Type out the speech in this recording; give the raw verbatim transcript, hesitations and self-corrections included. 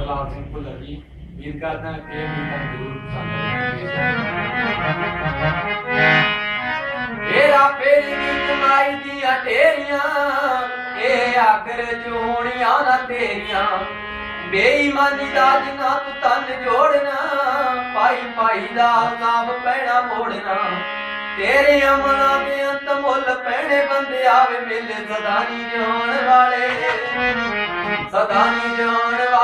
ਗੁਰਲਾਲ ਸਿੰਘ ਭੁੱਲਰ ਜੀ। ਉਮੀਦ ਕਰਦਾ ਕਿ ਇਹ ਗੀਤ ਤੁਹਾਨੂੰ ਜ਼ਰੂਰ ਪਸੰਦ ਆਵੇਗਾ। ਹੇਰਾ ਫੇਰੀ ਦੀ ਕਮਾਈ ਦੀਆਂ ਢੇਰੀਆਂ, ਇਹ ਆਖਰ ਚ ਹੋਣੀਆਂ ਨਾ ਤੇਰੀਆਂ। ਬੇਈਮਾਨੀ ਦਾ ਜਿੰਨਾ ਤੂੰ ਤਨ ਜੋੜਨਾ, ਭਾਈ ਭਾਈ ਦਾ ਹਿਸਾਬ ਪੈਣਾ ਮੋੜਨਾ। ਤੇਰੇ ਅਮਲਾਂ ਦੇ ਅੰਤ ਮੁੱਲ ਪੈਣੇ ਬੰਦੇ ਆਵੇ ਮਿਲ ਸਦਾ ਨੀ ਜਾਣ ਵਾਲੇ, ਸਦਾ ਨੀ ਜਾਣ ਵਾਲੇ।